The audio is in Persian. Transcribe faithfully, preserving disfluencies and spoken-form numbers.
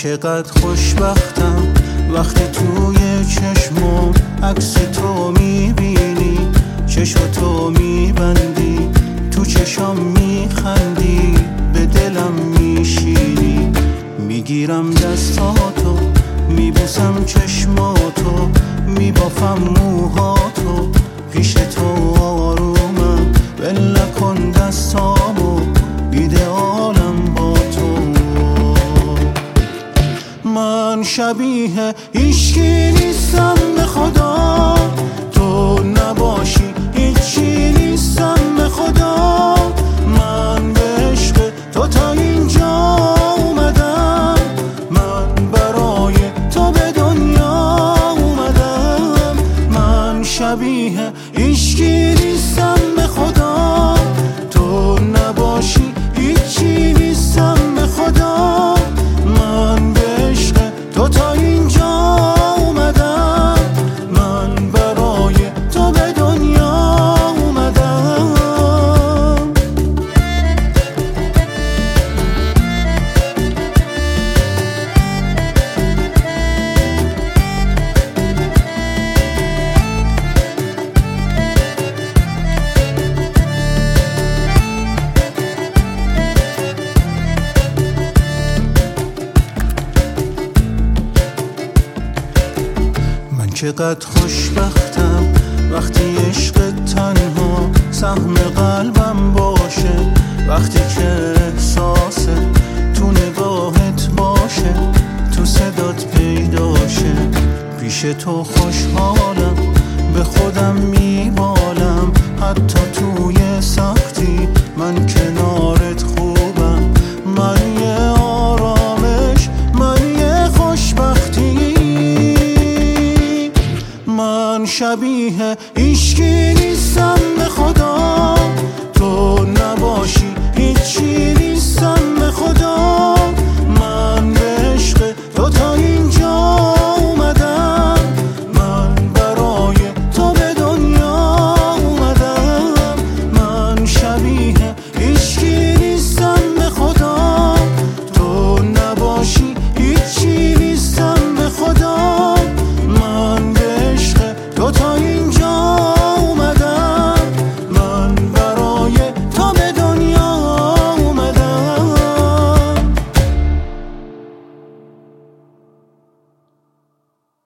چقدر خوشبختم وقتی توی چشمم عکس تو میبینی، چشم تو میبندی، تو چشم میخندی، به دلم میشینی. میگیرم دستاتو، میبوسم چشماتو، میبافم موهاتو، پیش تو آرومم، ول نکن دستامو، ایدئالم با تو. من شبیه هیچکی نیستم به خدا، تو نباشی هیچی نیستم به خدا. من به عشق تو تا اینجا اومدم، من برای تو به دنیا اومدم. من شبیه هیچکی نیستم به خدا، تو نباشی هیچی نیستم به خدا. من به عشق تو تا اینجا اومدم، من برای تو به دنیا اومدم. چقدر خوشبختم وقتی عشق تنها سهم قلبم باشه، وقتی که احساس تو نگاهت باشه، تو صدات پیداشه. پیش تو خوشحالم، به خودم میبالم، حتی توی سختی من کنارت خوبم. من یه آرامش، من یه خوشبختی. من شبیه هیچکی نیستم به خدا، تو نباشی هیچی